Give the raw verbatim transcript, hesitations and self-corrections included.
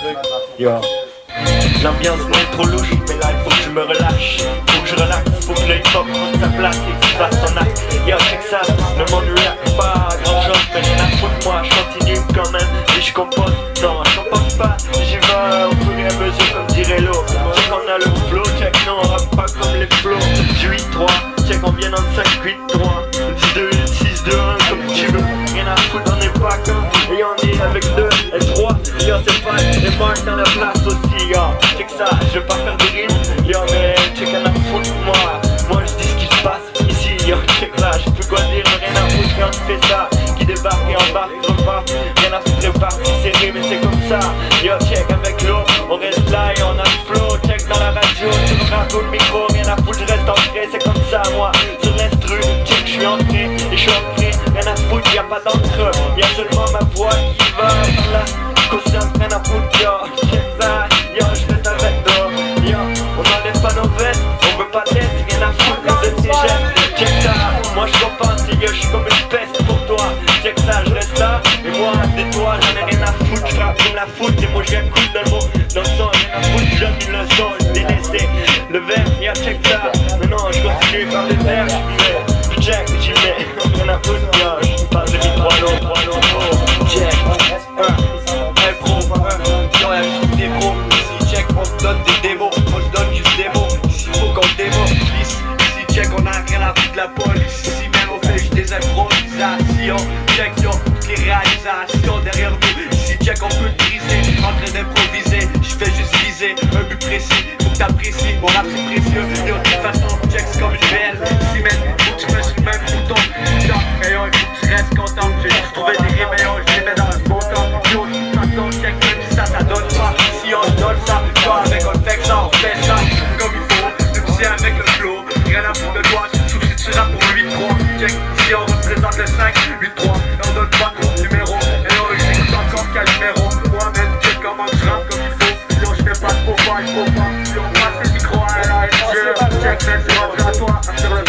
Yo. L'ambiance n'est trop louche, mais là il faut que je me relâche. Faut que je relaxe, faut que le hip-hop prenne sa place et qu'il fasse son acte. Yo, check ça, le monde react pas à grand chose, mais rien à foutre, moi je continue quand même. Et je compose, non, je compose pas, j'y vais au fur et à mesure comme dirait l'eau. Check on a le flow, check non, on rappe pas comme les flows. huit trois, check on vient dans le cinq huit trois, dix deux, six deux un comme tu veux. Rien à foutre, on est pas comme, et on est avec deux et trois. Yo, c'est pas les marques dans la place aussi, yo. Check ça, je veux pas faire de rimes, yo, mais check on a foutre moi. Moi je dis ce qui se passe ici, yo, check là, je peux quoi dire, rien à foutre, et on fait ça. Qui débarque et embarque, repart, rien à foutre, réparti, serré, mais c'est comme ça. Yo, check avec l'eau, on reste là et on a le flow. Check dans la radio, sur le radio, le micro, rien à foutre, je reste ancré, c'est comme ça, moi. Sur l'instru, check, je suis entré, et je suis entré, rien à foutre, y'a pas d'encre, y'a seulement ma voix qui va par là. Conscience, rien à foutre, yo, check ça, yo, je reste avec toi, yo, on n'enlève pas nos vestes, on veut pas d'être, rien à foutre, de tes gestes, check ça, moi je compense, yo, je suis comme une peste pour toi, check ça, je reste là, et moi, des toi, j'en ai rien à foutre, je frappe comme la foot, et moi je viens coudre dans le mot, dans le son, rien à foutre, je donne une leçon, je délaissé, le verre, yo, check ça, mais non, je continue par le verre, je check, j'y mets, rien à foutre, yo, je passe de mi trois lots, trois lots, check, un. Des pros, ici check, on te donne des démos, on te donne juste des mots, ici faut qu'on démo, ici, ici check, on a rien à foutre la police, ici même on fait juste des improvisations, check yo, toutes les réalisations derrière nous, ici check, on peut le briser, en train d'improviser, je fais juste viser, un but précis, faut que t'apprécies, mon rap c'est précieux, yo, de toute façon, check c'est comme une réelle, ici même, faut que tu fasses le même bouton, putain, et yo, il faut que tu restes content, j'ai juste trouvé des rimes et yo, je les mets dans le bon temps, yo, de toute façon, check, même si ça, ça donne pas. Si on donne ça, toi avec on fait ça, on fait ça comme il faut, même si avec le flow, rien à foutre de toi, surtout si tu rappes pour huit trois, check, si on représente le cinq, huit trois, et on donne pas trop de numéros, et on écoute encore quel numéro, moi-même, check comment je rappe comme il faut, yo je fais pas de faux pas, il faut pas, si on passe le micro à la S G, check, c'est rentré à toi, sur le